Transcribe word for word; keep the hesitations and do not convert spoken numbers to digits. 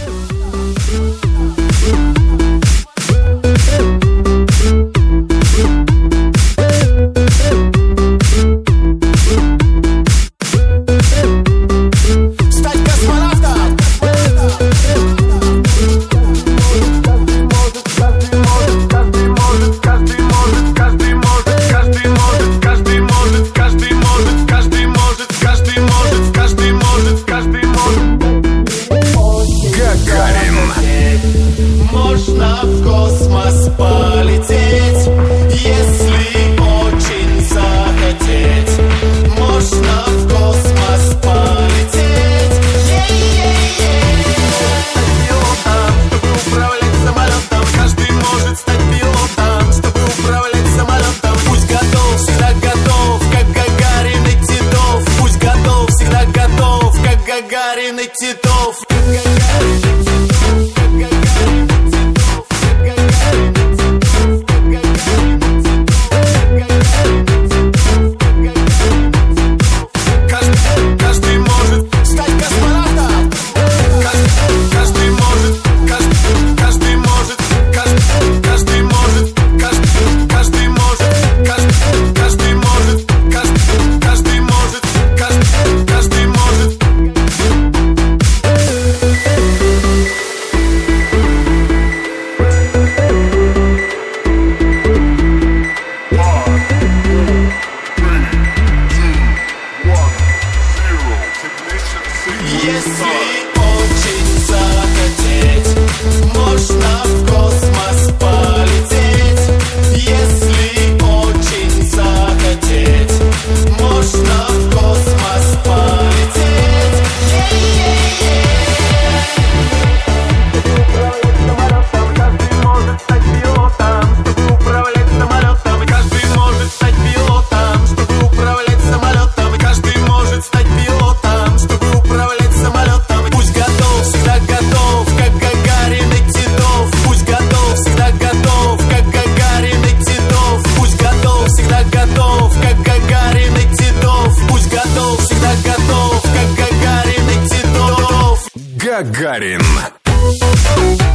Можно в космос полететь, если очень захотеть. Можно в космос полететь. Пилотом, чтобы управлять самолетом. Каждый может стать пилотом, чтобы управлять самолетом. Пусть готов, всегда готов, как Гагарин и Титов. Пусть готов, всегда готов, как Гагарин и Титов. Как Гагарин и Титов, как Гагарин. Если очень захотеть, можно в космос полететь. Если очень захотеть, можно в космос полететь. Каждый может стать пилотом, чтобы управлять самолетом. Каждый может стать пилотом, чтобы управлять самолетом. Каждый может стать пилотом, чтобы управлять самолетом. Пусть готов, всегда готов, как Гагарин и Титов. Пусть готов, всегда готов, как Гагарин и Титов. Пусть готов, всегда готов, как Гагарин и Титов. Пусть готов, всегда готов, как Гагарин и Титов. Гагарин.